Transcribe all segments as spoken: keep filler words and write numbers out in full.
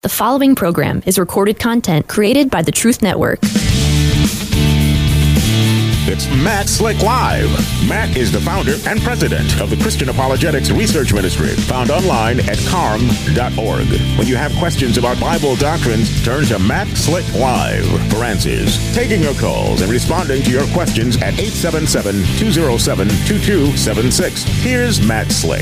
The following program is recorded content created by the Truth Network. It's Matt Slick Live. Matt is the founder and president of the Christian Apologetics Research Ministry, found online at carm dot org. When you have questions about Bible doctrines, turn to Matt Slick Live for answers. Taking your calls and responding to your questions at eight seven seven, two oh seven, two two seven six. Here's Matt Slick.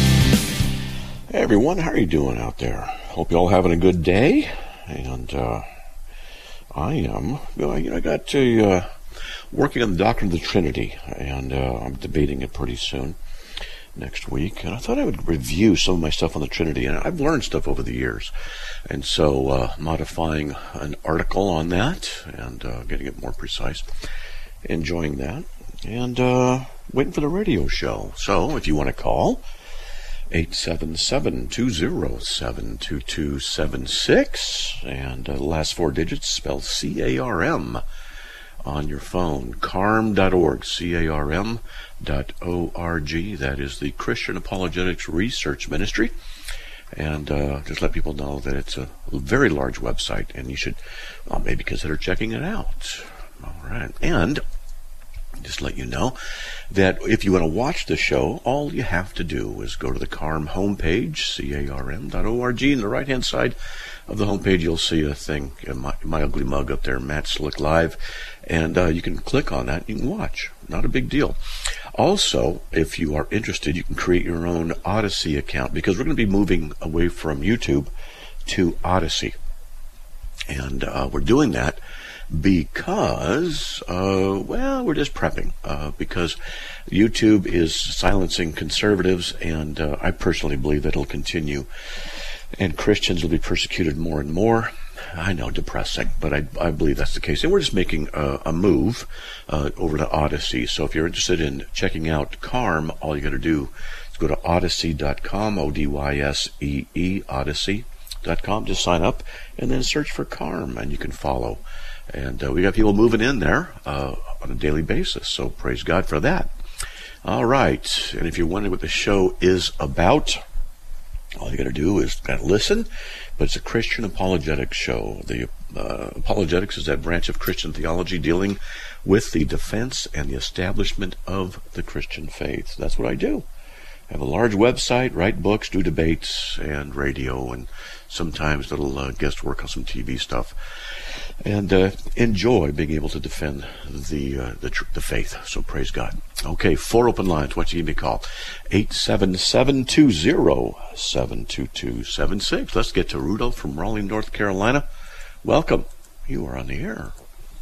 Hey everyone, how are you doing out there? Hope you're all having a good day. And uh, I am. You know, I got to... Uh, working on the doctrine of the Trinity, and uh, I'm debating it pretty soon next week. And I thought I would review some of my stuff on the Trinity, and I've learned stuff over the years. And so uh, modifying an article on that and uh, getting it more precise, enjoying that, and uh, waiting for the radio show. So if you want to call, eight seven seven, two oh seven, two two seven six, and uh, the last four digits spelled C A R M. On your phone, carm dot org, C A R M dot O R G. That is the Christian Apologetics Research Ministry. And uh, just let people know that it's a very large website, and you should well, maybe consider checking it out. All right. And just let you know that if you want to watch the show, all you have to do is go to the CARM homepage, C A R M dot O R G. On the right-hand side of the homepage, you'll see a thing, my, my ugly mug up there, Matt Slick Live, and uh, you can click on that and you can watch. Not a big deal. Also, if you are interested, you can create your own Odyssey account, because we're going to be moving away from YouTube to Odyssey. And uh, we're doing that because, uh, well, we're just prepping, uh, because YouTube is silencing conservatives, and uh, I personally believe that it'll continue, and Christians will be persecuted more and more. I know, depressing, but I, I believe that's the case. And we're just making a, a move uh, over to Odyssey. So if you're interested in checking out CARM, all you got to do is go to odyssey dot com, O D Y S E E, odyssey dot com. Just sign up and then search for CARM, and you can follow. And uh, we got people moving in there uh, on a daily basis, so praise God for that. All right, and if you're wondering what the show is about, all you got to do is kind of listen. But it's a Christian apologetics show. The uh, apologetics is that branch of Christian theology dealing with the defense and the establishment of the Christian faith. That's what I do. I have a large website, write books, do debates, and radio, and sometimes little uh, guest work on some T V stuff, and uh, enjoy being able to defend the uh, the, tr- the faith. So praise God. Okay, four open lines. Why don't you give me a call? eight seven seven, two oh seven, two two seven six. Let's get to Rudolph from Raleigh, North Carolina. Welcome. You are on the air.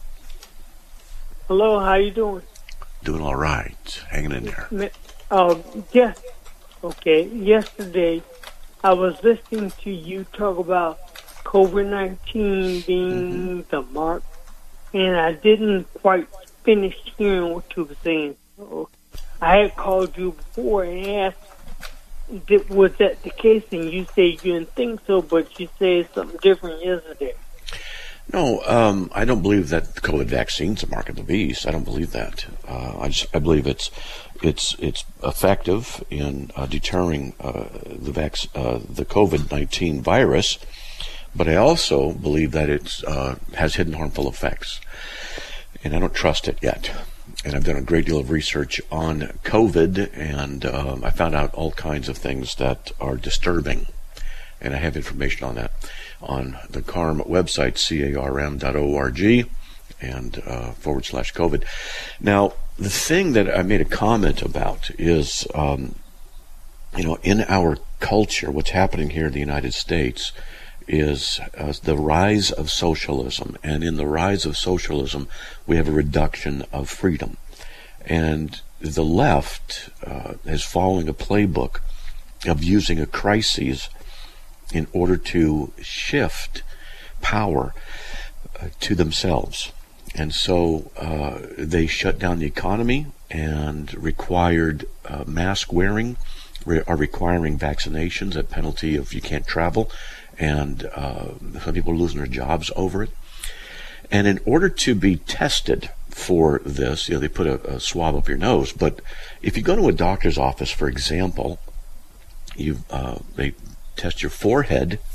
Hello, how you doing? Doing all right. Hanging in there. Oh, yeah. Okay, yesterday I was listening to you talk about COVID nineteen being mm-hmm. the mark, and I didn't quite finish hearing what you were saying. So I had called you before and asked, did, was that the case? And you said you didn't think so, but you said something different yesterday. No, um, I don't believe that the COVID vaccine's a mark of the beast. I don't believe that. Uh, I just I believe it's it's it's effective in uh, deterring uh, the vac- uh, the COVID nineteen virus, but I also believe that it uh, has hidden harmful effects, and I don't trust it yet. And I've done a great deal of research on COVID, and um, I found out all kinds of things that are disturbing, and I have information on that on the CARM website, C A R M dot O R G, and uh, forward slash COVID. Now, the thing that I made a comment about is, um, you know, in our culture, what's happening here in the United States is uh, the rise of socialism. And in the rise of socialism, we have a reduction of freedom. And the left uh, is following a playbook of using a crisis in order to shift power uh, to themselves. And so uh, they shut down the economy and required uh, mask wearing, re- are requiring vaccinations at penalty of you can't travel, and uh, some people are losing their jobs over it. And in order to be tested for this, you know, they put a, a swab up your nose, but if you go to a doctor's office, for example, you uh, they test your forehead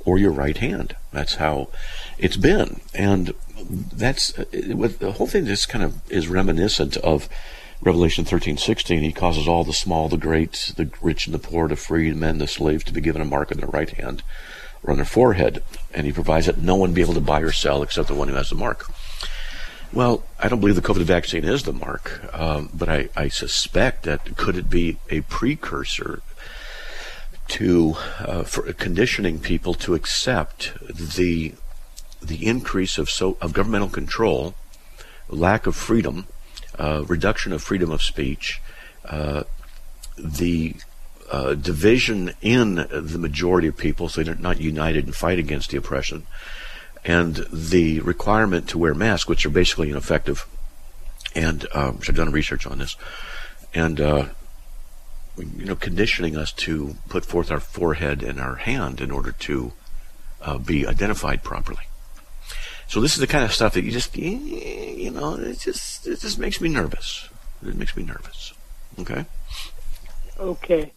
or your right hand. That's how it's been. And that's the whole thing just kind of is reminiscent of Revelation thirteen sixteen. He causes all the small, the great, the rich and the poor, the free men, the slaves to be given a mark on their right hand or on their forehead. And he provides that no one be able to buy or sell except the one who has the mark. Well, I don't believe the COVID vaccine is the mark, um, but I, I suspect that could it be a precursor to uh, for conditioning people to accept the the increase of so of governmental control, lack of freedom, uh, reduction of freedom of speech, uh, the uh, division in the majority of people, so they're not united and fight against the oppression, and the requirement to wear masks, which are basically ineffective. And um, I've done research on this, and uh, you know, conditioning us to put forth our forehead and our hand in order to uh, be identified properly. So this is the kind of stuff that you just, you know, it just it just makes me nervous. It makes me nervous. Okay. Okay.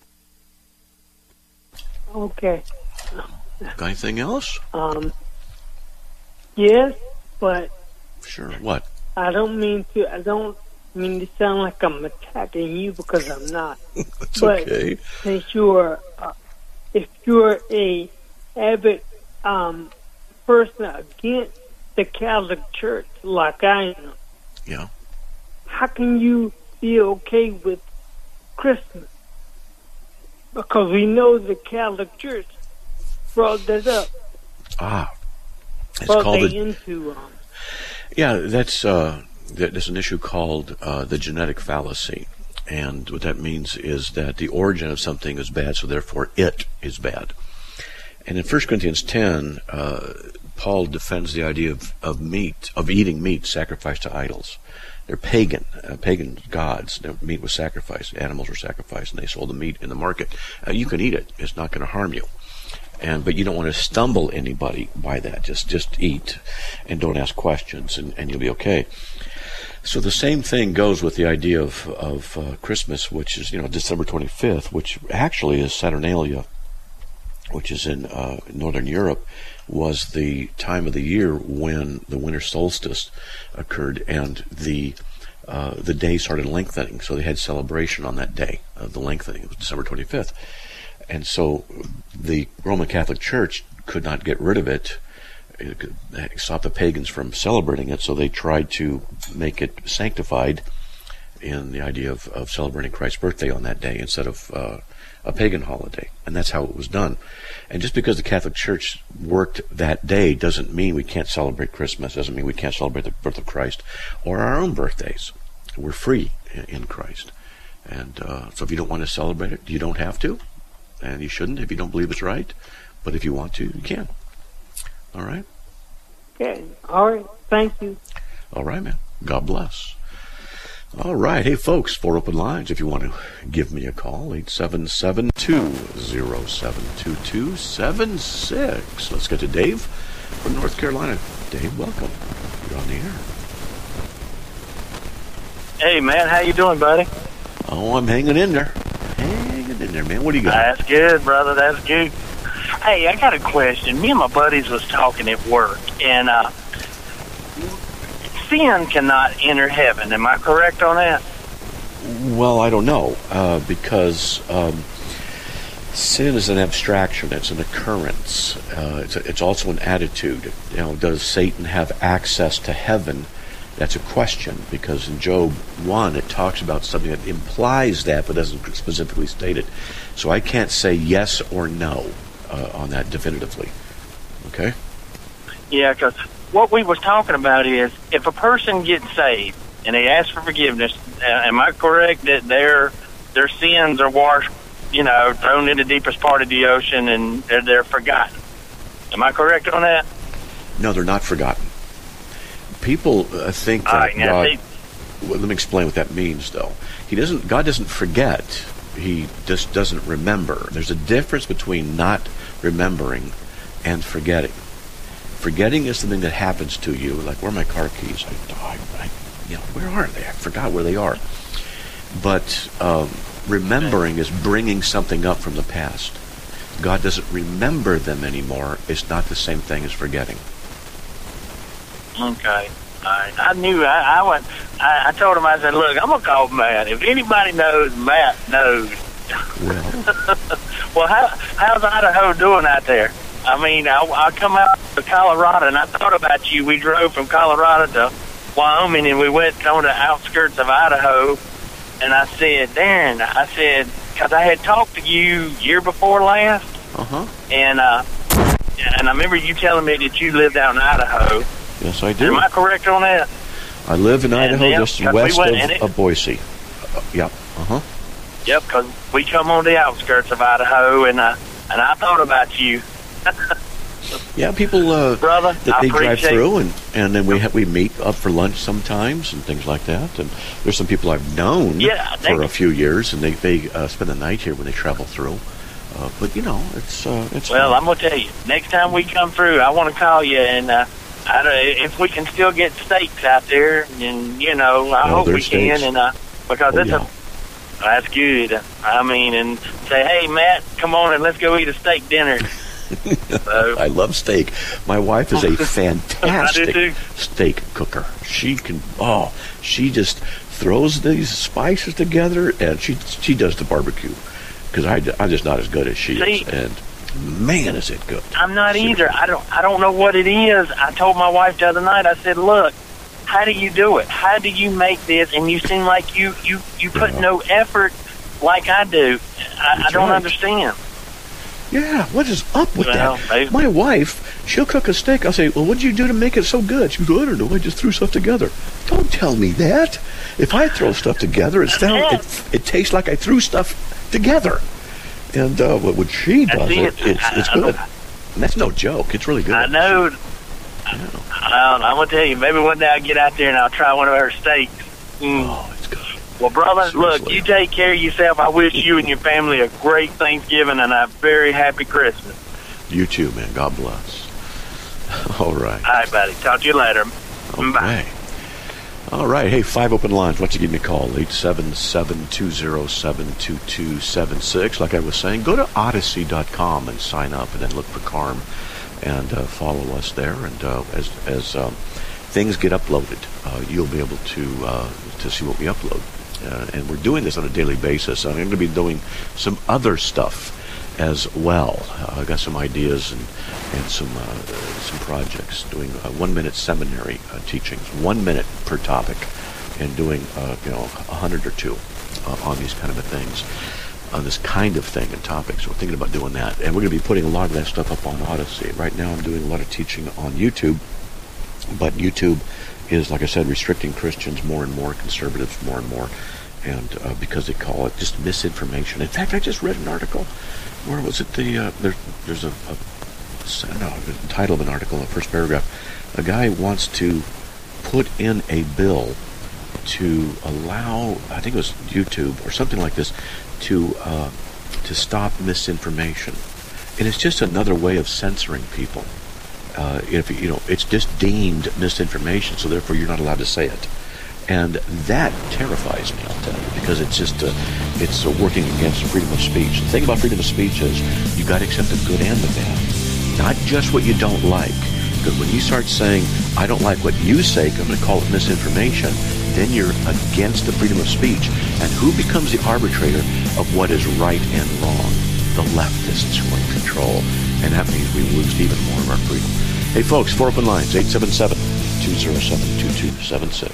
Okay. Got anything else? Um. Yes, but sure. What? I don't mean to. I don't mean to sound like I'm attacking you because I'm not. It's but okay. Since you're, uh, if you're a avid um, person against the Catholic Church like I am, yeah, how can you be okay with Christmas? Because we know the Catholic Church brought that up. Ah, it's brought called that the, into. Um, yeah, that's uh, there's an issue called uh, the genetic fallacy, and what that means is that the origin of something is bad, so therefore it is bad. And in First Corinthians ten, uh, Paul defends the idea of, of meat, of eating meat sacrificed to idols. They're pagan, uh, pagan gods. Their meat was sacrificed. Animals were sacrificed, and they sold the meat in the market. Uh, you can eat it; it's not going to harm you. And but you don't want to stumble anybody by that. Just just eat, and don't ask questions, and, and you'll be okay. So the same thing goes with the idea of of uh, Christmas, which is you know December twenty-fifth, which actually is Saturnalia, which is in uh, Northern Europe, was the time of the year when the winter solstice occurred, and the uh, the day started lengthening. So they had celebration on that day of the lengthening. It was December twenty-fifth. And so the Roman Catholic Church could not get rid of it, it could stop the pagans from celebrating it, so they tried to make it sanctified in the idea of, of celebrating Christ's birthday on that day instead of uh, a pagan holiday. And that's how it was done. And just because the Catholic Church worked that day doesn't mean we can't celebrate Christmas, doesn't mean we can't celebrate the birth of Christ or our own birthdays. We're free in Christ. And uh, so if you don't want to celebrate it, you don't have to. And you shouldn't if you don't believe it's right. But if you want to, you can. All right? Okay. All right. Thank you. All right, man. God bless. All right. Hey, folks, four open lines if you want to give me a call. eight seven seven, two zero seven, two two seven six. Let's get to Dave from North Carolina. Dave, welcome. You're on the air. Hey, man. How you doing, buddy? Oh, I'm hanging in there. Hanging in there, man. What do you got? That's good, brother. That's good. Hey, I got a question. Me and my buddies was talking at work, and uh, sin cannot enter heaven. Am I correct on that? Well, I don't know, uh, because um, sin is an abstraction. It's an occurrence. Uh, it's, a, it's also an attitude. You know, does Satan have access to heaven? That's a question, because in Job one, it talks about something that implies that, but doesn't specifically state it. So I can't say yes or no uh, on that definitively. Okay? Yeah, because what we was talking about is if a person gets saved and they ask for forgiveness, uh, am I correct that their their sins are washed, you know, thrown in the deepest part of the ocean and they're, they're forgotten? Am I correct on that? No, they're not forgotten. People uh, think that right, God... see, well, let me explain what that means, though. He doesn't. God doesn't forget. He just doesn't remember. There's a difference between not remembering and forgetting. Forgetting is something that happens to you, like, where are my car keys? I, I, I you know, where are they? I forgot where they are. But um, remembering is bringing something up from the past. if God doesn't remember them anymore, it's not the same thing as forgetting. Okay. I, I knew. I, I went. I, I told him. I said, "Look, I'm gonna call Matt. If anybody knows, Matt knows." Well, well, how, how's Idaho doing out there? I mean, I, I come out to Colorado, and I thought about you. We drove from Colorado to Wyoming, and we went on the outskirts of Idaho. And I said, Darren, I said, because I had talked to you year before last, uh-huh. and uh, and I remember you telling me that you lived out in Idaho. Yes, I do. Am I correct on that? I live in Idaho, and, just yeah, west we of, of Boise. Uh, yeah, uh-huh. Yep, because we come on the outskirts of Idaho, and uh, and I thought about you. Yeah, people uh, Brother, that they I drive through, and, and then we ha- we meet up for lunch sometimes and things like that. And there's some people I've known yeah, they, for a few years, and they they uh, spend the night here when they travel through. Uh, but you know, it's uh, it's. Well, fun. I'm gonna tell you, next time we come through, I want to call you, and uh, I don't, if we can still get steaks out there, and you know, I oh, hope we steaks. can, and uh, because oh, it's yeah. a that's good. I mean, and say, hey, Matt, come on and let's go eat a steak dinner. So, I love steak. My wife is a fantastic I do too. steak cooker. She can, oh, she just throws these spices together, and she she does the barbecue. Because I, I'm just not as good as she See, is. And man, is it good. I'm not Seriously. either. I don't I don't know what it is. I told my wife the other night, I said, look, how do you do it? How do you make this? And you seem like you, you, you put Yeah. no effort like I do. I, I don't right. understand. Yeah, what is up with Well, that? they- My wife, she'll cook a steak. I'll say, well, what did you do to make it so good? She goes, I don't know. I just threw stuff together. Don't tell me that. If I throw stuff together, it's down, it, it tastes like I threw stuff together. And uh, when she does That's it, it. it's, it's I- I good. don't- And that's no joke. It's really good. I know. Yeah. I, I'm going to tell you, maybe one day I'll get out there and I'll try one of her steaks. Mm. Oh, it's good. Well, brother, Seriously. look, you take care of yourself. I wish you and your family a great Thanksgiving and a very happy Christmas. You too, man. God bless. All right. All right, buddy. Talk to you later. Okay. Bye. All right. Hey, five open lines. Why don't you give me a call? eight seven seven, two zero seven, two two seven six. Like I was saying, go to odyssey dot com and sign up, and then look for Carm and uh, follow us there. And uh, as as um, things get uploaded, uh, you'll be able to uh, to see what we upload. Uh, and we're doing this on a daily basis. I'm going to be doing some other stuff as well. Uh, I've got some ideas and and some uh, some projects. Doing a one-minute seminary uh, teachings, one minute per topic, and doing uh, you know a hundred or two uh, on these kind of things, on this kind of thing and topics. So we're thinking about doing that, and we're going to be putting a lot of that stuff up on Odyssey. Right now, I'm doing a lot of teaching on YouTube, but YouTube is, like I said, restricting Christians more and more, conservatives more and more, and uh, because they call it just misinformation. In fact, I just read an article. Where was it? The uh, there, there's a, a no, the title of an article, the first paragraph. A guy wants to put in a bill to allow, I think it was YouTube or something like this, to uh, to stop misinformation, and it's just another way of censoring people. Uh, if you know, it's just deemed misinformation, so therefore you're not allowed to say it. And that terrifies me, I'll tell you, because it's just uh, it's uh, working against freedom of speech. The thing about freedom of speech is you got to accept the good and the bad, not just what you don't like. Because when you start saying, I don't like what you say, I'm going to call it misinformation, then you're against the freedom of speech. And who becomes the arbitrator of what is right and wrong? The leftists who are in control. And that means we lose even more of our freedom. Hey, folks, four open lines, eight seven seven, two zero seven, two two seven six.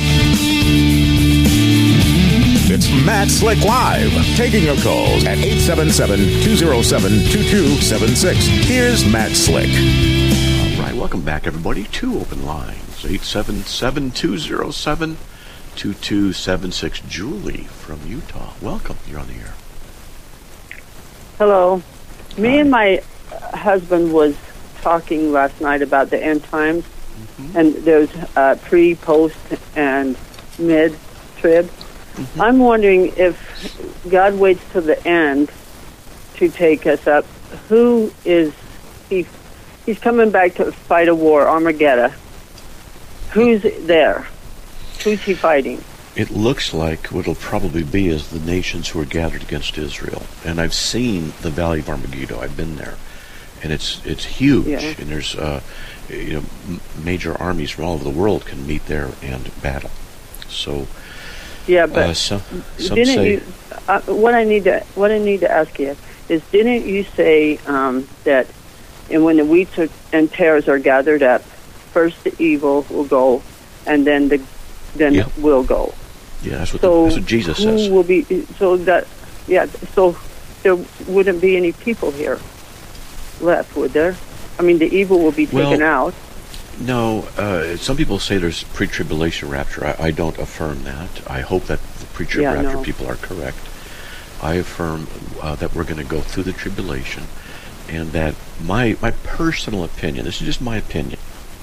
It's Matt Slick Live, taking your calls at eight seven seven, two zero seven, two two seven six. Here's Matt Slick. All right, welcome back, everybody. Two open lines, eight seven seven, two zero seven, two two seven six. Julie from Utah, welcome. You're on the air. Hello. Me Hi. and my husband was talking last night about the end times, mm-hmm. and there's uh, pre, post, and mid trib. Mm-hmm. I'm wondering if God waits till the end to take us up. Who is he? He's coming back to fight a war, Armageddon. Who's there? Who's he fighting? It looks like what it'll probably be is the nations who are gathered against Israel. And I've seen the Valley of Armageddon. I've been there. And it's it's huge. Yeah. And there's uh, you know m- major armies from all over the world can meet there and battle. So yeah, but uh, some, some didn't say, you? Uh, what I need to what I need to ask you is, didn't you say um, that, and when the wheat and tares are gathered up, first the evil will go, and then the then yeah. will go. Yeah, that's what, so the, that's what Jesus who says. Will be so that yeah so there wouldn't be any people here left, would there? I mean, the evil will be taken well, out. No, uh, some people say there's pre-tribulation rapture. I, I don't affirm that. I hope that the pre-trib yeah, rapture no. people are correct. I affirm uh, that we're going to go through the tribulation, and that my my personal opinion, this is just my opinion,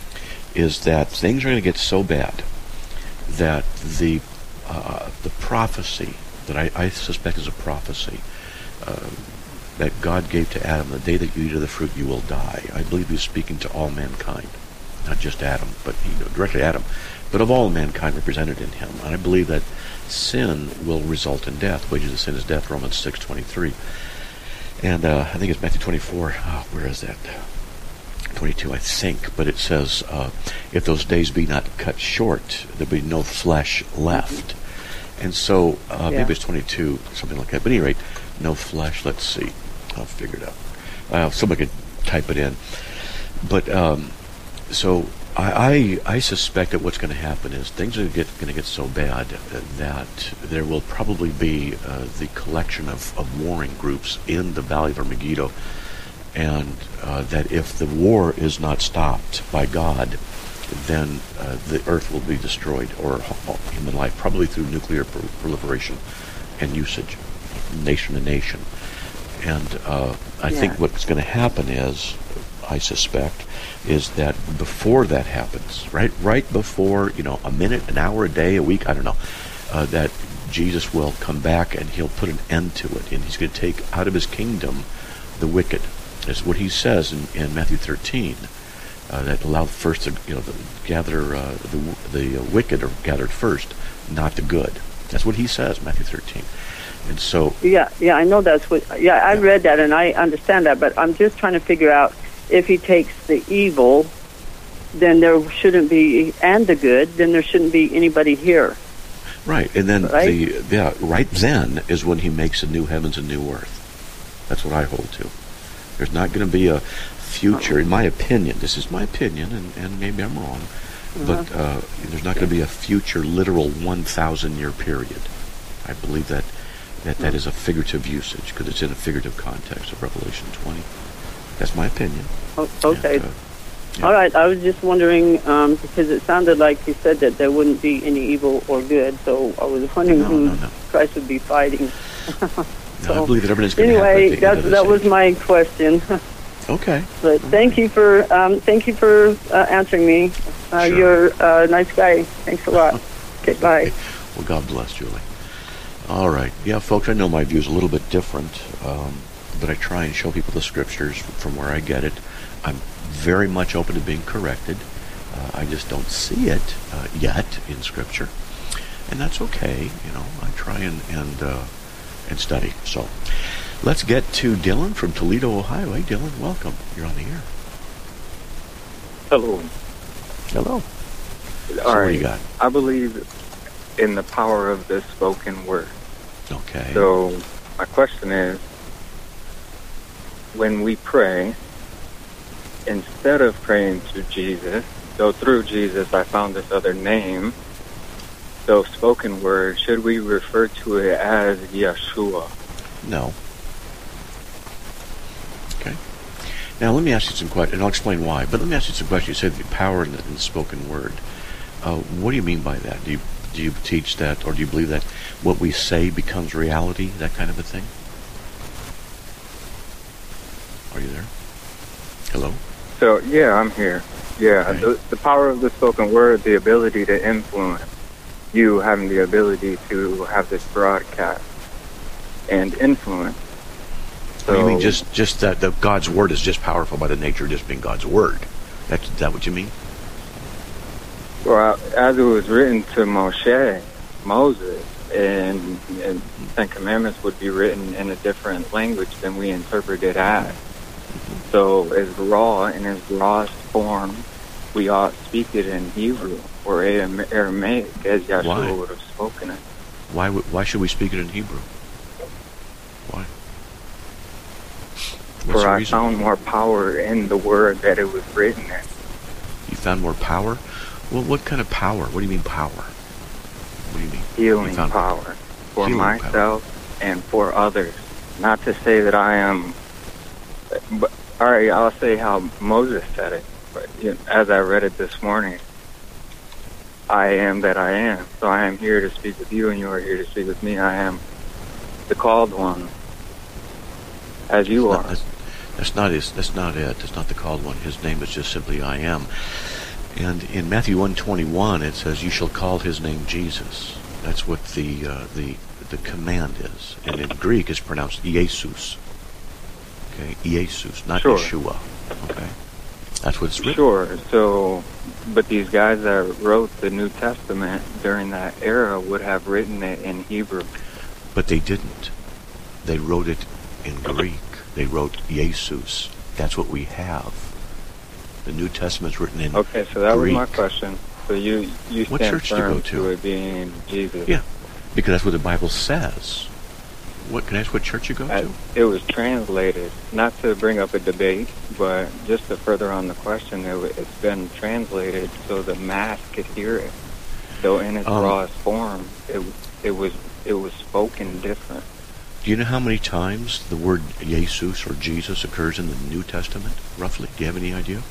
is that things are going to get so bad that the uh, the prophecy that I, I suspect is a prophecy uh, that God gave to Adam, the day that you eat of the fruit, you will die. I believe he was speaking to all mankind, not just Adam, but you know, directly Adam, but of all mankind represented in him. And I believe that sin will result in death. Wages of sin is death, Romans six twenty-three. And uh, I think it's Matthew twenty-four. Oh, where is that? twenty-two, I think. But it says, uh, if those days be not cut short, there'll be no flesh left. And so, uh, yeah. maybe it's twenty-two, something like that. But at any rate, no flesh. Let's see. I'll figure it out. Uh, somebody could type it in. But, um, so I, I I suspect that what's going to happen is things are get, going to get so bad that there will probably be uh, the collection of, of warring groups in the Valley of Armageddon, and uh, that if the war is not stopped by God, then uh, the earth will be destroyed, or human life, probably through nuclear pro- proliferation and usage, nation to nation. And uh, I yeah. think what's going to happen is, I suspect, is that before that happens, right, right before, you know, a minute, an hour, a day, a week, I don't know, uh, that Jesus will come back and he'll put an end to it, and he's going to take out of his kingdom the wicked. That's what he says in, in Matthew thirteen. Uh, that allow first, to, you know, the, gather uh, the the uh, wicked are gathered first, not the good. That's what he says, Matthew thirteen. And so, yeah, yeah, I know that's what. Yeah, I yeah. read that and I understand that, but I'm just trying to figure out if he takes the evil, then there shouldn't be, and the good, then there shouldn't be anybody here. Right, and then right? the yeah, right then is when he makes a new heavens and new earth. That's what I hold to. There's not going to be a future, in my opinion, this is my opinion, and, and maybe I'm wrong, uh-huh. but uh, there's not going to be a future literal one thousand year period. I believe that that, that is a figurative usage, because it's in a figurative context of Revelation twenty. That's my opinion. Oh, okay. And, uh, yeah. All right, I was just wondering, um, because it sounded like you said that there wouldn't be any evil or good, so I was wondering no, who no, no. Christ would be fighting. No, I believe that everything's going anyway, to happen. Anyway, that, that was my question. Okay. But thank you for um, thank you for uh, answering me. Uh, sure. You're a nice guy. Thanks a lot. Okay, bye. Well, God bless, Julie. All right. Yeah, folks, I know my view is a little bit different, um, but I try and show people the scriptures from where I get it. I'm very much open to being corrected. Uh, I just don't see it uh, yet in Scripture, and that's okay. You know, I try and and uh, and study. So, let's get to Dylan from Toledo, Ohio. Hey, Dylan, welcome. You're on the air. Hello. Hello. All so right. What do you got? I believe in the power of the spoken word. Okay. So, my question is, when we pray, instead of praying to Jesus, so through Jesus I found this other name, so spoken word, should we refer to it as Yeshua? No. Okay. Now let me ask you some questions, and I'll explain why, but let me ask you some questions. You said the power in the, in the spoken word. Uh, what do you mean by that? Do you, do you teach that, or do you believe that what we say becomes reality, that kind of a thing? Are you there? Hello? So, yeah, I'm here. Yeah, okay. the, the power of the spoken word, the ability to influence, you having the ability to have this broadcast and influence. So, you mean just, just that the God's word is just powerful by the nature of just being God's word? That's, is that what you mean? Well, as it was written to Moshe, Moses, and, and Ten Commandments would be written in a different language than we interpret it as. So as raw, in its rawest form, we ought to speak it in Hebrew or Aramaic, as Yahshua Why? would have spoken it. Why would, why should we speak it in Hebrew? Why? What's For the I reason? found more power in the word that it was written in. You found more power? Well, what kind of power? What do you mean power? What do you mean? Healing You found power for healing myself and for others. Not to say that I am, but all right, I'll say how Moses said it. But you know, as I read it this morning, I am that I am. So I am here to speak with you, and you are here to speak with me. I am the called one, as you That's are. not, that's, that's not his. That's not it. That's not the called one. His name is just simply I am. And in Matthew one twenty-one, it says, "You shall call his name Jesus." That's what the uh, the the command is, and in Greek is pronounced Jesus. Okay, Jesus, not Sure. Yeshua. Okay, that's what it's written. Sure. So, but these guys that wrote the New Testament during that era would have written it in Hebrew. But they didn't. They wrote it in Greek. They wrote Jesus. That's what we have. The New Testament's written in Okay, so that Greek. was my question. So you you What stand church do you firm go to? it being Jesus. Yeah, because that's what the Bible says. What can I ask? What church you go Uh, to? It was translated, not to bring up a debate, but just to further on the question, it, wa- it's been translated so the mass could hear it. So in its Um, rawest form, it it was it was spoken different. Do you know how many times the word Jesus or Jesus occurs in the New Testament, roughly? Do you have any idea?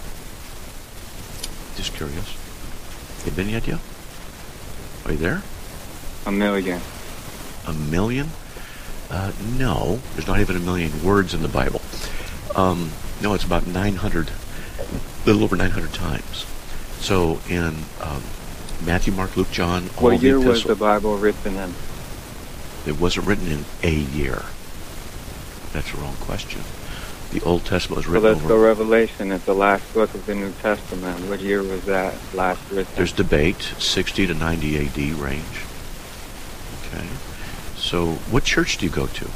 Just curious. You have any idea? Are you there? A million. A million? Uh, no, there's not even a million words in the Bible. Um, no, it's about nine hundred, a little over nine hundred times. So in um, Matthew, Mark, Luke, John, all What the year was epistles, the Bible written in? it wasn't written in a year. That's the wrong question. The Old Testament was So written let's over... go Revelation. It's the last book of the New Testament. What year was that last written? There's debate, sixty to ninety A D range. Okay. So, what church do you go to?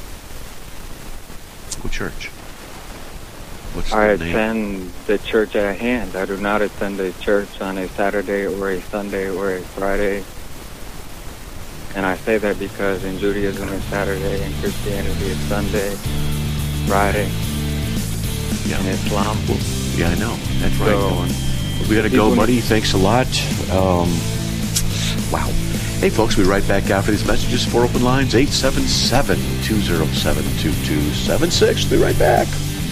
What church? What's I the name? attend the church at hand. I do not attend a church on a Saturday or a Sunday or a Friday. And I say that because in Judaism it's Saturday, in Christianity it's Sunday, Friday, Yeah. in Islam. Well, yeah, I know. That's right. So, Dylan. We gotta go, people- buddy. Thanks a lot. Um, wow. Hey, folks, we'll be right back after these messages. Four open lines, eight seven seven, two oh seven, two two seven six. Be right back.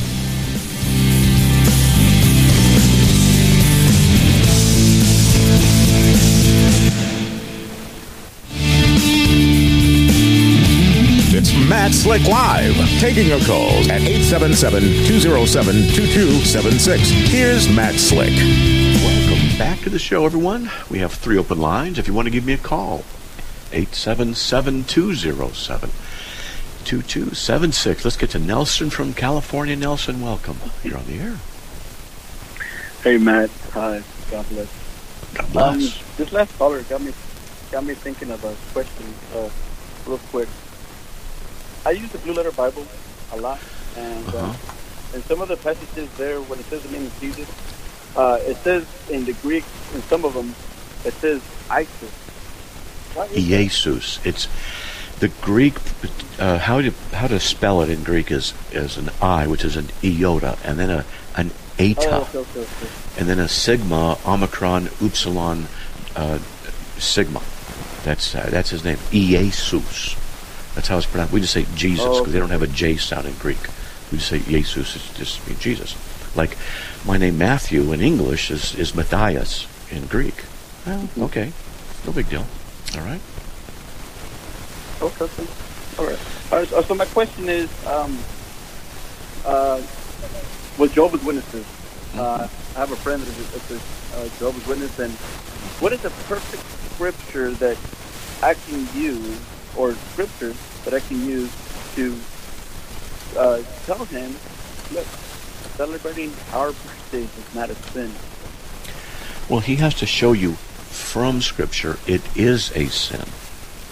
It's Matt Slick Live, taking your calls at eight seven seven, two oh seven, two two seven six. Here's Matt Slick. Welcome back to the show, everyone. We have three open lines. If you want to give me a call, eight seven seven, two oh seven, two two seven six. Let's get to Nelson from California. Nelson, welcome. You're on the air. Hey Matt, hi, God bless. God bless. Um, this last caller got me got me thinking of a question, uh, real quick. I use the Blue Letter Bible a lot, and uh, Uh-huh. in some of the passages there, when it says the name of Jesus, uh, it says in the Greek, in some of them, it says Isis. What is that? Jesus. It's the Greek. Uh, how to how to spell it in Greek is is an I, which is an iota, and then a an eta, Oh, okay, okay, okay. and then a sigma, omicron, upsilon, uh, sigma. That's uh, that's his name. Jesus. That's how it's pronounced. We just say Jesus because Oh, okay. they don't have a J sound in Greek. We just say Jesus. It just means Jesus. Like my name Matthew in English is is Matthias in Greek. Well, okay, no big deal. All right. Okay, okay. All right. All right. So so my question is, um, uh, with Jehovah's Witnesses, uh, I have a friend that is that's a uh, Jehovah's Witness, and what is the perfect scripture that I can use, or scripture that I can use to uh, tell him, look, celebrating our birthdays is not a sin. Well, he has to show you from Scripture it is a sin.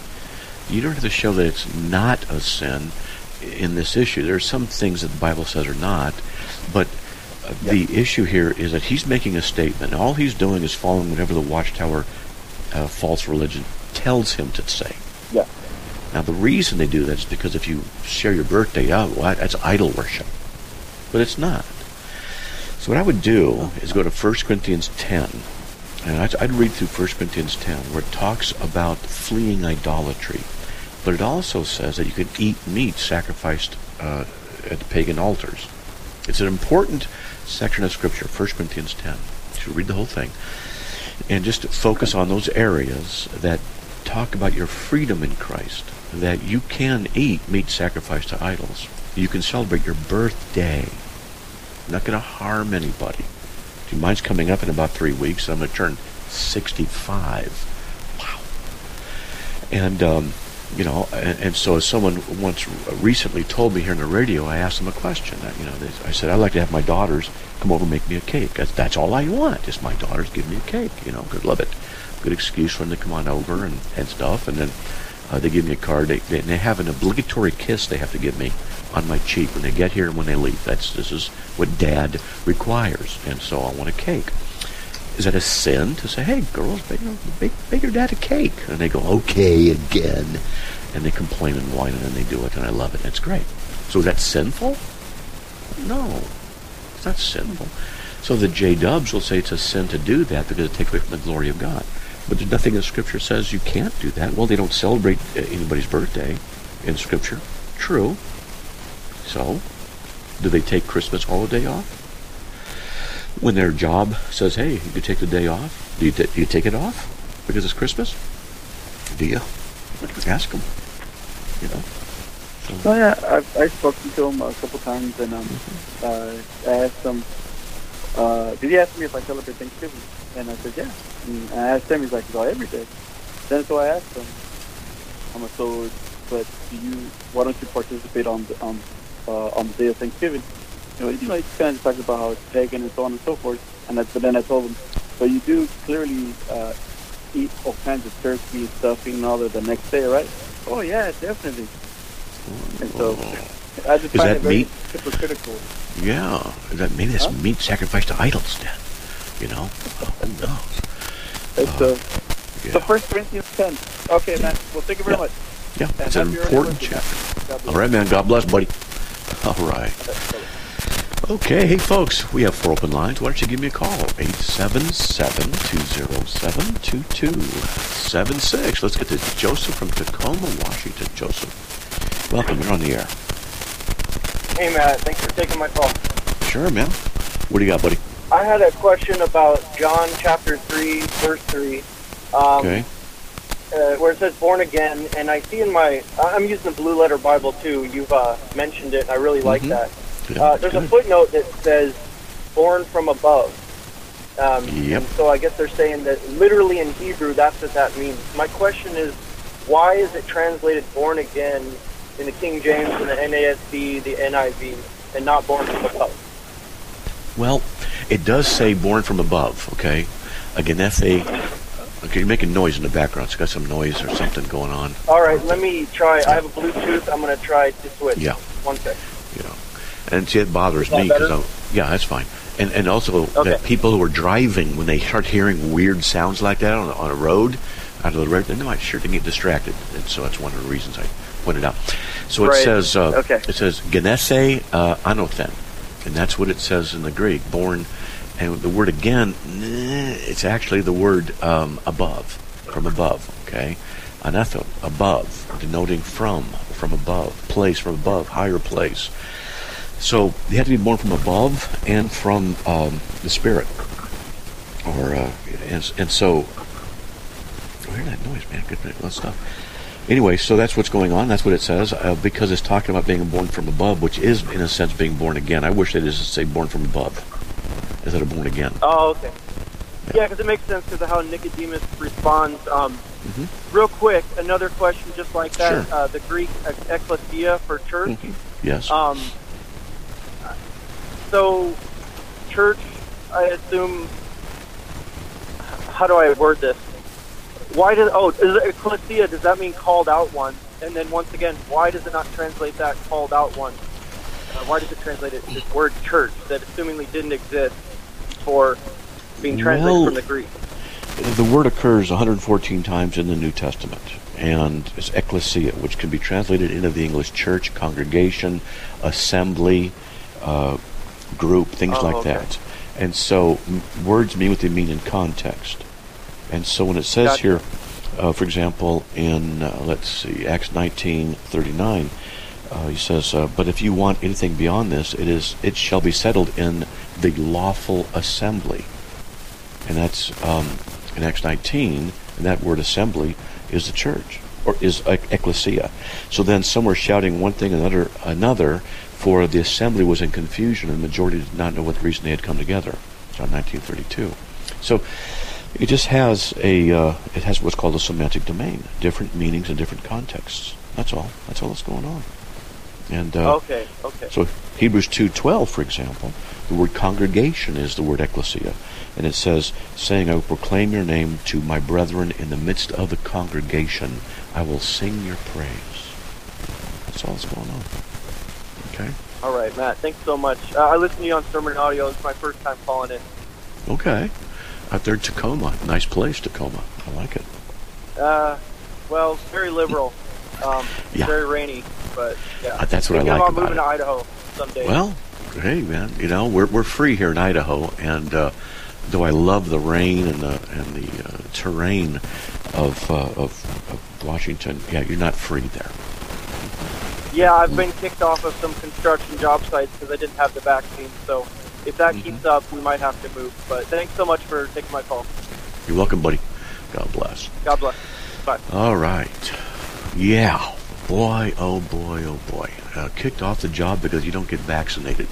You don't have to show that it's not a sin in this issue. There are some things that the Bible says are not, but uh, yep. the issue here is that he's making a statement. All he's doing is following whatever the Watchtower uh, false religion tells him to say. Yeah. Now, the reason they do that is because if you share your birthday, oh, well, that's idol worship. But it's not. So what I would do is go to First Corinthians ten. And I'd, I'd read through First Corinthians ten, where it talks about fleeing idolatry. But it also says that you can eat meat sacrificed uh, at the pagan altars. It's an important section of Scripture, First Corinthians ten. You should read the whole thing. And just focus on those areas that talk about your freedom in Christ, that you can eat meat sacrificed to idols. You can celebrate your birthday. You're not going to harm anybody. Mine's coming up in about three weeks. I'm going to turn sixty-five. Wow. And, um, you know, and, and so as someone once recently told me here on the radio, I asked them a question. I, you know, they, I said, I'd like to have my daughters come over and make me a cake. That's, that's all I want, just my daughters give me a cake. You know, good, love it. Good excuse for them to come on over and, and stuff. And then uh, they give me a card. They, they, they have an obligatory kiss they have to give me on my cheek when they get here and when they leave. That's this is what Dad requires, and so I want a cake. Is that a sin to say, "Hey, girls, bake, you know, bake, bake your dad a cake"? And they go, "Okay, again," and they complain and whine, and then they do it, and I love it. It's great. So is that sinful? No, it's not sinful. So the J-Dubs will say it's a sin to do that because it takes away from the glory of God. But there's nothing in Scripture says you can't do that. Well, they don't celebrate anybody's birthday in Scripture. True. So, do they take Christmas holiday off? When their job says, hey, you can take the day off, do you, t- do you take it off because it's Christmas? Do you? Ask them. You know? So. Oh, yeah, I've, I've spoken to him a couple times, and um, mm-hmm. uh, I asked him, uh, did he ask me if I celebrate Thanksgiving? And I said, yeah. And I asked him, he's like, oh, every day. Then so I asked him, I'm like, so, but do you, why don't you participate on the, on Uh, on the day of Thanksgiving? You know, you know, he kind of talks about how it's pagan and so on and so forth. And that's, but then I told him, but you do clearly uh, eat all kinds of turkey, stuffing, and all that the next day, right? Oh yeah, definitely. And so I just is find that it very meat? hypocritical. Yeah, is that meat? That's huh? meat sacrificed to idols, then. You know, oh, who knows? It's uh, yeah. So First Corinthians ten. Okay, man. Well, thank you very yeah. much. Yeah, and it's an important chapter. All right, man. God bless, buddy. All right. Okay, hey, folks, we have four open lines. Why don't you give me a call? eight seven seven, two zero seven, two two seven six. Let's get to Joseph from Tacoma, Washington. Joseph, welcome. You're on the air. Hey, Matt. Thanks for taking my call. Sure, man. What do you got, buddy? I had a question about John chapter three, verse three. Um, okay. Uh, where it says born again, and I see in my, I'm using the Blue Letter Bible too, you've uh, mentioned it, and I really like mm-hmm. that. Yeah, uh, there's good. a footnote that says born from above. Um, yep. And so I guess they're saying that literally in Hebrew, that's what that means. My question is, why is it translated born again in the King James and the N A S B, the N I V, and not born from above? Well, it does say born from above, okay? Again, that's a... Okay, you're making noise in the background. It's got some noise or something going on. All right, let me try. I have a Bluetooth. I'm going to try to switch. Yeah. One sec. Yeah. And see, it bothers Is that me because better? yeah, that's fine. And and also Okay. that people who are driving, when they start hearing weird sounds like that on, on a road, out of the road, they might sure to get distracted. And so that's one of the reasons I pointed out. So it Right. says uh, Okay. it says genese uh, anothen, and that's what it says in the Greek. Born, and the word again, it's actually the word um, above, from above. Okay, anatho, above, denoting from, from above, place from above, higher place. So you have to be born from above and from um, the Spirit, or uh, and, and so. Oh, hear that noise, man! Good, good stuff. Anyway, so that's what's going on. That's what it says, uh, because it's talking about being born from above, which is in a sense being born again. I wish they just say born from above instead of born again. Oh, okay. Yeah, because it makes sense because of how Nicodemus responds. Um, mm-hmm. Real quick, another question just like that. Sure. Uh, the Greek ekklesia for church. Mm-hmm. Yes. Um, so, church, I assume, how do I word this? why does oh is it ecclesia? Does that mean called out one? And then once again, why does it not translate that called out one? Uh, why does it translate it this word church that assumingly didn't exist before being translated well, from the Greek? The word occurs one hundred fourteen times in the New Testament, and it's ecclesia, which can be translated into the English church, congregation, assembly, uh, group, things oh, like okay. that. And so m- words mean what they mean in context. And so when it says gotcha. here, uh, for example, in, uh, let's see, Acts nineteen thirty-nine, uh, he says, uh, but if you want anything beyond this, it is it shall be settled in the lawful assembly. And that's um, in Acts nineteen, and that word assembly is the church, or is ecclesia. So then some were shouting one thing and another, another, for the assembly was in confusion, and the majority did not know what reason they had come together. John nineteen thirty-two. So it just has a uh, it has what's called a semantic domain, different meanings in different contexts. That's all. That's all that's going on. And uh, okay, okay. So Hebrews two twelve, for example, the word congregation is the word ecclesia. And it says, saying, I will proclaim your name to my brethren in the midst of the congregation. I will sing your praise. That's all that's going on. Okay? All right, Matt. Thanks so much. Uh, I listened to you on Sermon Audio. It's my first time calling in. Okay. Out there in Tacoma. Nice place, Tacoma. I like it. Uh, well, very liberal. Um, yeah. Very rainy, but yeah. Uh, that's what I like about about moving it. to Idaho someday. Well, hey, man. You know, we're we're free here in Idaho, and uh, though I love the rain and the and the uh, terrain of, uh, of of Washington, yeah, you're not free there. Yeah, I've been kicked off of some construction job sites because I didn't have the vaccine. So if that mm-hmm. keeps up, we might have to move. But thanks so much for taking my call. You're welcome, buddy. God bless. God bless. Bye. All right. Yeah. Boy, oh boy, oh boy. Uh, kicked off the job because you don't get vaccinated.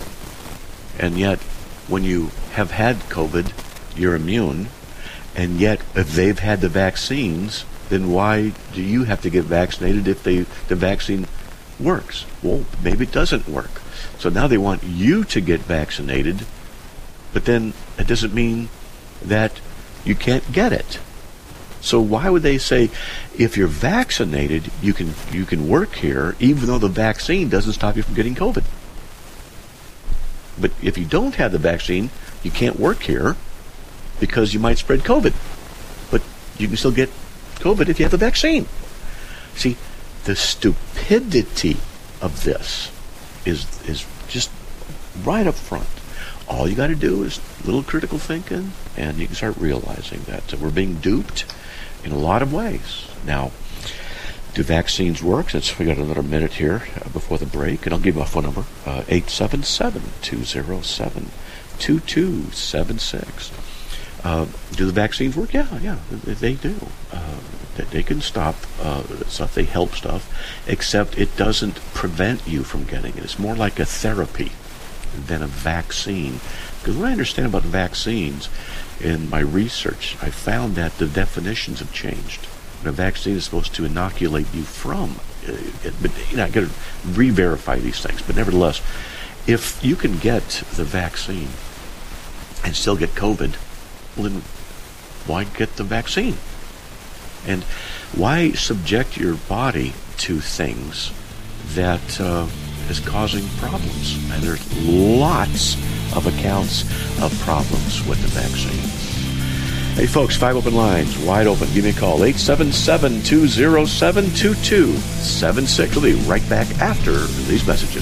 And yet, when you have had COVID, you're immune. And yet, if they've had the vaccines, then why do you have to get vaccinated if they the vaccine works? Well, maybe it doesn't work. So now they want you to get vaccinated, but then it doesn't mean that you can't get it. So why would they say, if you're vaccinated, you can you can work here, even though the vaccine doesn't stop you from getting COVID? But if you don't have the vaccine, you can't work here because you might spread COVID. But you can still get COVID if you have the vaccine. See, the stupidity of this is is just right up front. All you got to do is a little critical thinking, and you can start realizing that we're being duped in a lot of ways. Now, do vaccines work? Since we got another minute here uh, before the break, and I'll give you my phone number, uh, eight seven seven, two zero seven, two two seven six. Uh, do the vaccines work? Yeah, yeah, they do. Uh, they, they can stop uh, stuff, they help stuff, except it doesn't prevent you from getting it. It's more like a therapy than a vaccine. Because what I understand about vaccines, in my research, I found that the definitions have changed. A vaccine is supposed to inoculate you from, uh, it, but you know, I got to re-verify these things. But nevertheless, if you can get the vaccine and still get COVID, well, then why get the vaccine? And why subject your body to things that uh, is causing problems? And there's lots of accounts of problems with the vaccine. Hey folks, five open lines, wide open. Give me a call, eight seven seven, two zero seven, two two seven six. We'll be right back after these messages.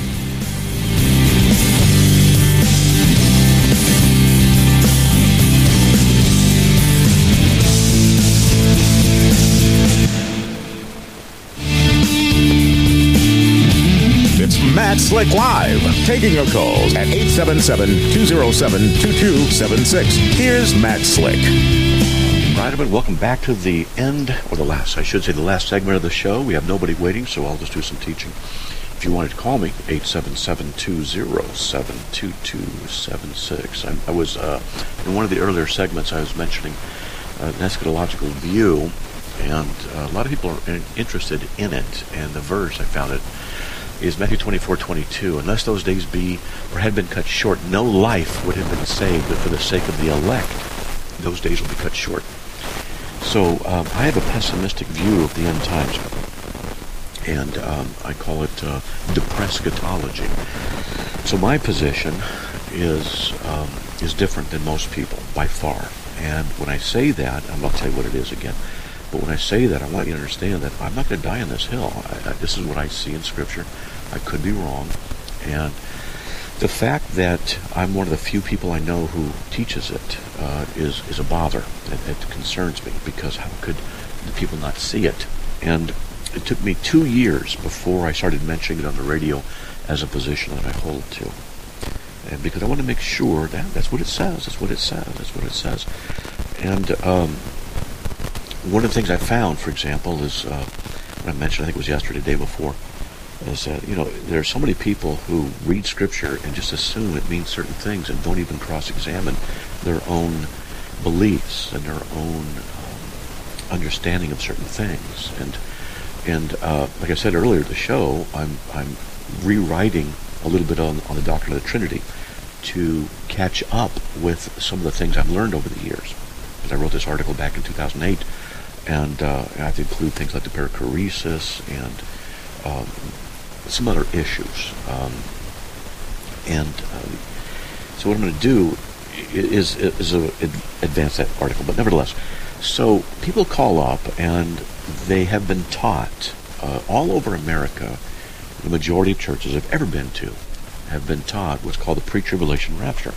Matt Slick Live, taking your calls at eight seven seven, two zero seven, two two seven six. Here's Matt Slick. Right, everyone, welcome back to the end, or the last, I should say, the last segment of the show. We have nobody waiting, so I'll just do some teaching. If you wanted to call me, eight seven seven, two zero seven, two two seven six. I, I was, uh, in one of the earlier segments, I was mentioning uh, an eschatological view, and uh, a lot of people are interested in it, and the verse, I found it, is Matthew twenty-four twenty-two. Unless those days be or had been cut short, no life would have been saved, but for the sake of the elect, those days will be cut short. So um, I have a pessimistic view of the end times, and um, I call it uh, depresscatology. So my position is um, is different than most people by far. And when I say that, I'm going to tell you what it is again. But when I say that, I want you to understand that I'm not going to die on this hill. I, I, this is what I see in Scripture. I could be wrong. And the fact that I'm one of the few people I know who teaches it uh, is, is a bother. It, it concerns me, because how could the people not see it? And it took me two years before I started mentioning it on the radio as a position that I hold to. And because I want to make sure that that's what it says, that's what it says, that's what it says. And um, one of the things I found, for example, is, uh, when I mentioned, I think it was yesterday, the day before, is that, you know, there are so many people who read Scripture and just assume it means certain things and don't even cross-examine their own beliefs and their own um, understanding of certain things. And and uh, like I said earlier in the show, I'm I'm rewriting a little bit on, on the doctrine of the Trinity to catch up with some of the things I've learned over the years. Because I wrote this article back in two thousand eight, and uh, I have to include things like the perichoresis and um, some other issues. Um, and uh, so what I'm going to do is, is a, advance that article, but nevertheless. So people call up and they have been taught uh, all over America, the majority of churches I've ever been to have been taught what's called the pre-tribulation rapture.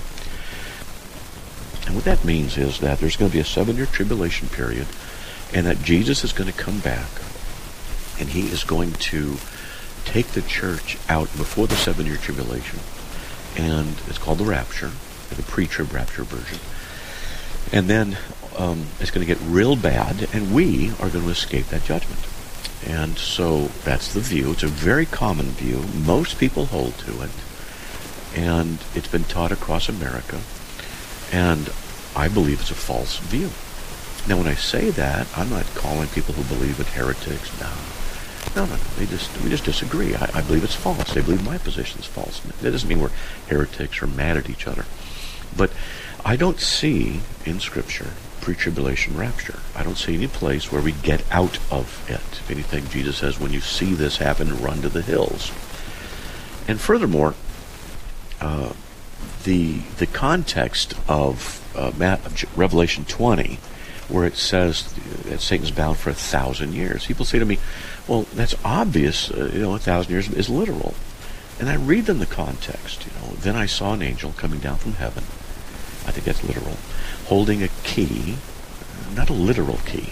And what that means is that there's going to be a seven-year tribulation period, and that Jesus is going to come back, and he is going to take the church out before the seven-year tribulation, and it's called the rapture, the pre-trib rapture version. And then um, it's going to get real bad, and we are going to escape that judgment. And so that's the view. It's a very common view. Most people hold to it, and it's been taught across America, and I believe it's a false view. Now, when I say that, I'm not calling people who believe it heretics. No. No, no, no. They just, we just disagree. I, I believe it's false. They believe my position is false. That doesn't mean we're heretics or mad at each other. But I don't see in Scripture pre-tribulation rapture. I don't see any place where we get out of it. If anything, Jesus says, when you see this happen, run to the hills. And furthermore, uh, the the context of, uh, of Revelation twenty, where it says that Satan's bound for a thousand years. People say to me, well, that's obvious, uh, you know, a thousand years is literal. And I read them the context, you know. Then I saw an angel coming down from heaven, I think that's literal, holding a key, not a literal key,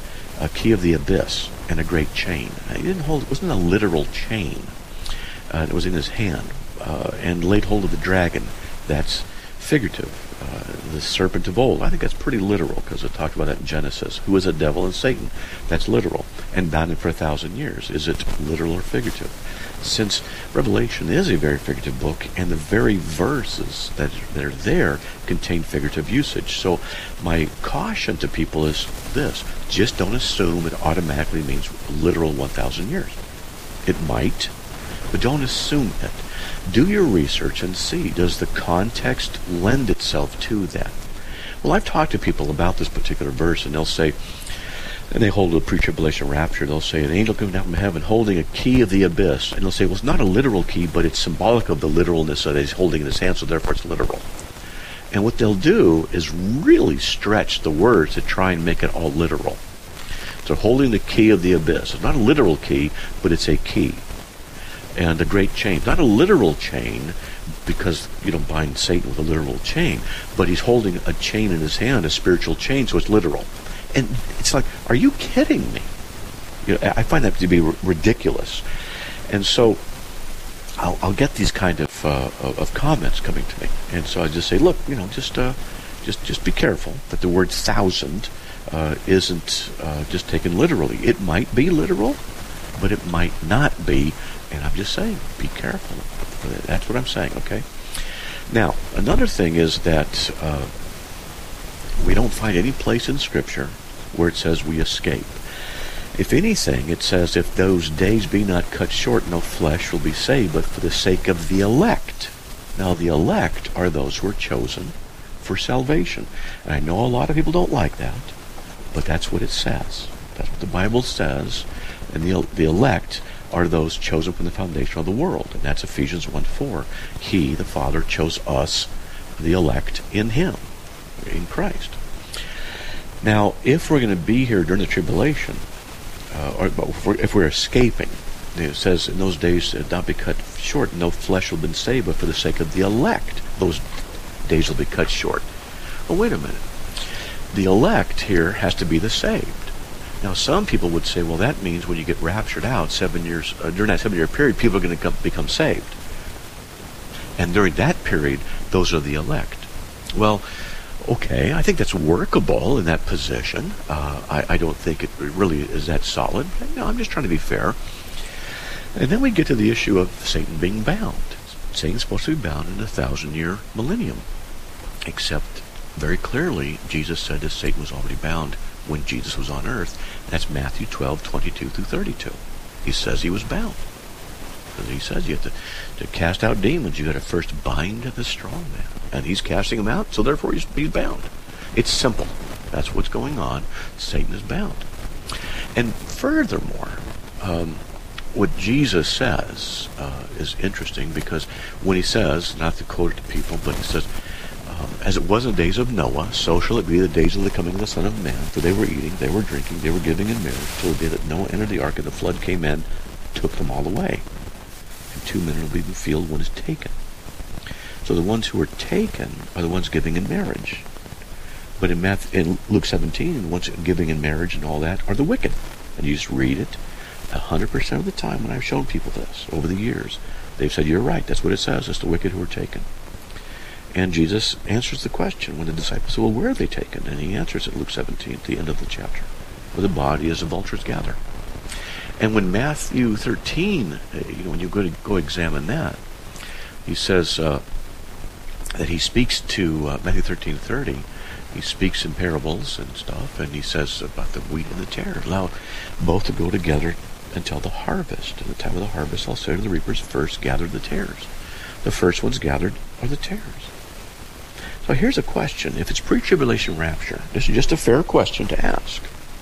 a key of the abyss and a great chain. He didn't hold, it wasn't a literal chain. Uh, it was in his hand, uh, and laid hold of the dragon. That's figurative. Uh, the serpent of old. I think that's pretty literal, because it talked about that in Genesis. Who is a devil and Satan? That's literal. And bound him for a thousand years. Is it literal or figurative? Since Revelation is a very figurative book, and the very verses that, that are there contain figurative usage. So my caution to people is this: just don't assume it automatically means literal one thousand years. It might, but don't assume it. Do your research and see, does the context lend itself to that? Well, I've talked to people about this particular verse, and they'll say, and they hold a pre-tribulation rapture, they'll say, an angel coming down from heaven holding a key of the abyss. And they'll say, well, it's not a literal key, but it's symbolic of the literalness that he's holding in his hand, so therefore it's literal. And what they'll do is really stretch the words to try and make it all literal. So holding the key of the abyss. It's not a literal key, but it's a key. And a great chain. Not a literal chain, because you don't bind Satan with a literal chain, but he's holding a chain in his hand, a spiritual chain, so it's literal. And it's like, are you kidding me? You know, I find that to be r- ridiculous. And so I'll, I'll get these kind of uh, of comments coming to me, and so I just say, look, you know, just uh, just just be careful that the word thousand uh, isn't uh, just taken literally. It might be literal, but it might not be. And I'm just saying, be careful. That's what I'm saying, okay? Now, another thing is that uh, we don't find any place in Scripture where it says we escape. If anything, it says, if those days be not cut short, no flesh will be saved, but for the sake of the elect. Now, the elect are those who are chosen for salvation. And I know a lot of people don't like that, But that's what it says. That's what the Bible says. And the, the elect are those chosen from the foundation of the world. And that's Ephesians one four. He, the Father, chose us, the elect, in Him, in Christ. Now, if we're going to be here during the tribulation, uh, or if we're, if we're escaping, it says in those days uh, not be cut short, no flesh will have been saved, but for the sake of the elect, those days will be cut short. Well, wait a minute. The elect here has to be the saved. Now, some people would say, well, that means when you get raptured out, seven years uh, during that seven-year period, people are going to become saved. And during that period, those are the elect. Well, okay, I think that's workable in that position. Uh, I, I don't think it really is that solid. No, I'm just trying to be fair. And then we get to the issue of Satan being bound. Satan's supposed to be bound in a thousand-year millennium. Except, very clearly, Jesus said that Satan was already bound when Jesus was on earth. That's Matthew twelve, twenty-two through thirty-two. He says he was bound. Because he says you have to, to cast out demons, you got to first bind the strong man. And he's casting them out, so therefore he's, he's bound. It's simple. That's what's going on. Satan is bound. And furthermore, um, what Jesus says uh, is interesting, because when he says, not to quote it to people, but he says, um, as it was in the days of Noah, so shall it be the days of the coming of the Son of Man. For they were eating, they were drinking, they were giving in marriage, till the day that Noah entered the ark, and the flood came in, took them all away. And two men will be in the field, one is taken. So the ones who are taken are the ones giving in marriage. But in, Matthew, in Luke seventeen, the ones giving in marriage and all that are the wicked. And you just read it. A hundred percent of the time when I've shown people this over the years, they've said, you're right, that's what it says, it's the wicked who are taken. And Jesus answers the question when the disciples say, well, where are they taken? And he answers at Luke seventeen, at the end of the chapter, where the body as the vultures gather. And when Matthew thirteen, you know, when you go to go examine that, he says uh, that he speaks to, uh, Matthew thirteen thirty, he speaks in parables and stuff, and he says about the wheat and the tares, allow both to go together until the harvest. At the time of the harvest, I'll say to the reapers, first gather the tares. The first ones gathered are the tares. So here's a question. If it's pre-tribulation rapture, this is just a fair question to ask,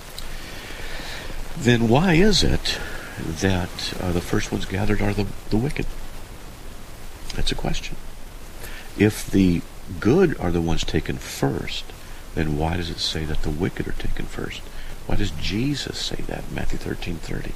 then why is it that uh, the first ones gathered are the, the wicked? That's a question. If the good are the ones taken first, then why does it say that the wicked are taken first? Why does Jesus say that in Matthew thirteen thirty?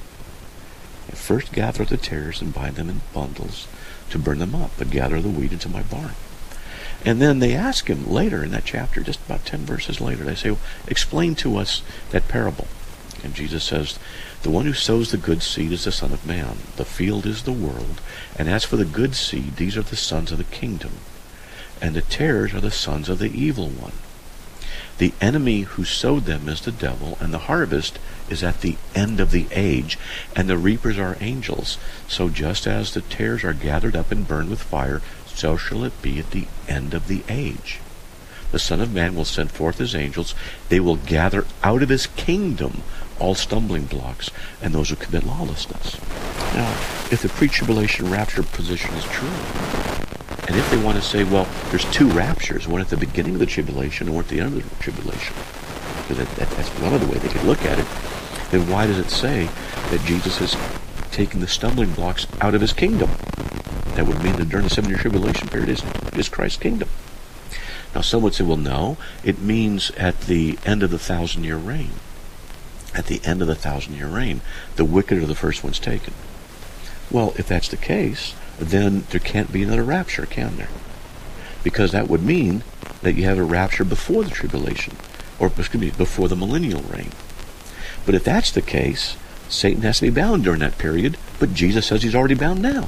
First gather the tares and bind them in bundles to burn them up, but gather the wheat into my barn. And then they ask him later in that chapter, just about ten verses later, they say, well, explain to us that parable. And Jesus says, the one who sows the good seed is the Son of Man. The field is the world. And as for the good seed, these are the sons of the kingdom. And the tares are the sons of the evil one. The enemy who sowed them is the devil, and the harvest is at the end of the age, and the reapers are angels. So just as the tares are gathered up and burned with fire, so shall it be at the end of the age. The Son of Man will send forth his angels. They will gather out of his kingdom all stumbling blocks and those who commit lawlessness. Now, if the pre-tribulation rapture position is true, and if they want to say, well, there's two raptures, one at the beginning of the tribulation and one at the end of the tribulation, because that, that, that's one of the way they could look at it, then why does it say that Jesus is taking the stumbling blocks out of his kingdom? That would mean that during the seven-year tribulation period is, is Christ's kingdom. Now, some would say, well, no, it means at the end of the thousand-year reign. At the end of the thousand-year reign, the wicked are the first ones taken. Well, if that's the case, then there can't be another rapture, can there? Because that would mean that you have a rapture before the tribulation, or excuse me, before the millennial reign. But if that's the case, Satan has to be bound during that period, but Jesus says he's already bound now.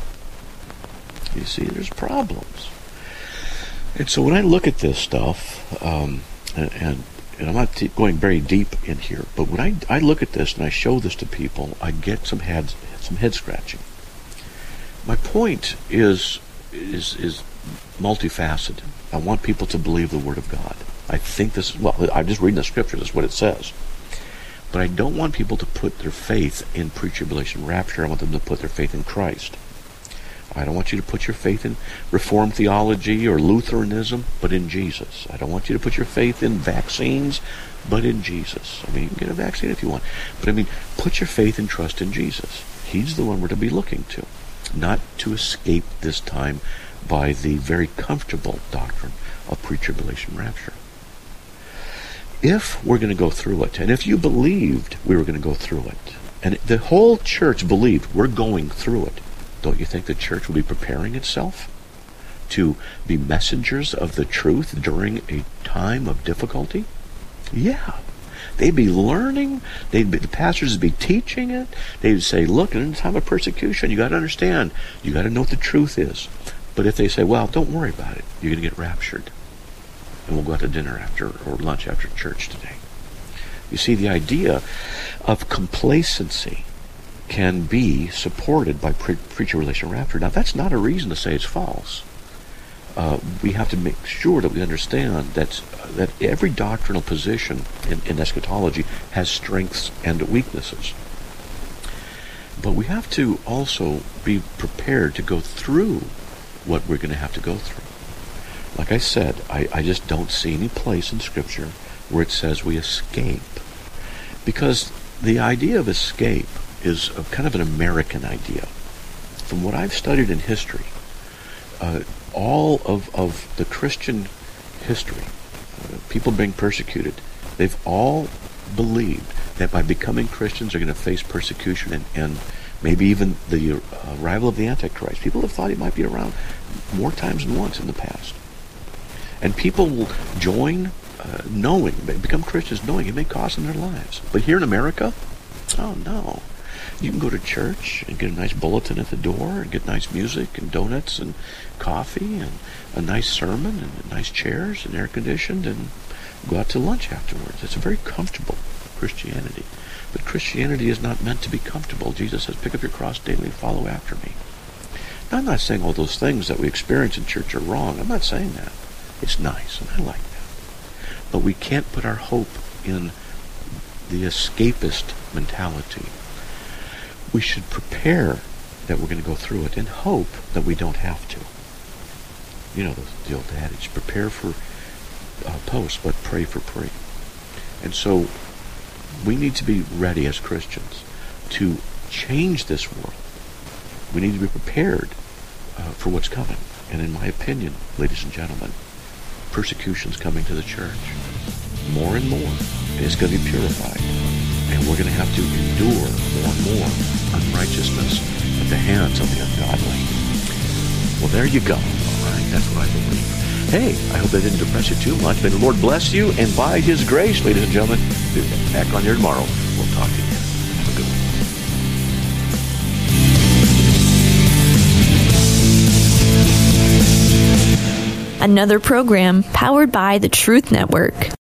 You see, there's problems. And so when I look at this stuff, um, and, and, and I'm not t- going very deep in here, but when I, I look at this and I show this to people, I get some head, some head scratching. My point is, is, is multifaceted. I want people to believe the Word of God. I think this, well, I'm just reading the Scriptures, that's what it says. But I don't want people to put their faith in pre-tribulation rapture. I want them to put their faith in Christ. I don't want you to put your faith in Reformed theology or Lutheranism, but in Jesus. I don't want you to put your faith in vaccines, but in Jesus. I mean, you can get a vaccine if you want. But I mean, put your faith and trust in Jesus. He's the one we're to be looking to, not to escape this time by the very comfortable doctrine of pre-tribulation rapture. If we're going to go through it, and if you believed we were going to go through it, and the whole church believed we're going through it, don't you think the church will be preparing itself to be messengers of the truth during a time of difficulty? Yeah. They'd be learning. They'd be, the pastors would be teaching it. They'd say, look, in a time of persecution, you got to understand. You got to know what the truth is. But if they say, well, don't worry about it. You're going to get raptured. And we'll go out to dinner after or lunch after church today. You see, the idea of complacency can be supported by pre- pre-tribulation rapture. Now, that's not a reason to say it's false. Uh, we have to make sure that we understand that uh, that every doctrinal position in, in eschatology has strengths and weaknesses. But we have to also be prepared to go through what we're going to have to go through. Like I said, I, I just don't see any place in Scripture where it says we escape. Because the idea of escape is a kind of an American idea. From what I've studied in history, uh, all of, of the Christian history, uh, people being persecuted, they've all believed that by becoming Christians they're going to face persecution and, and maybe even the uh, arrival of the Antichrist. People have thought he might be around more times than once in the past. And people will join uh, knowing, become Christians knowing it may cost them their lives. But here in America, oh no. You can go to church and get a nice bulletin at the door and get nice music and donuts and coffee and a nice sermon and nice chairs and air conditioned and go out to lunch afterwards. It's a very comfortable Christianity. But Christianity is not meant to be comfortable. Jesus says, pick up your cross daily and follow after me. Now, I'm not saying all those things that we experience in church are wrong. I'm not saying that. It's nice, and I like that. But we can't put our hope in the escapist mentality. We should prepare that we're going to go through it and hope that we don't have to. You know the, the old adage, prepare for uh, post, but pray for pre. And so we need to be ready as Christians to change this world. We need to be prepared uh, for what's coming. And in my opinion, ladies and gentlemen, persecution's coming to the church. More and more. And it's going to be purified. And we're going to have to endure more and more unrighteousness at the hands of the ungodly. Well, there you go. All right, that's what I believe. Hey, I hope that didn't depress you too much. May the Lord bless you, and by His grace, ladies and gentlemen, we'll be back on here tomorrow. We'll talk to you. Have a good one. Another program powered by the Truth Network.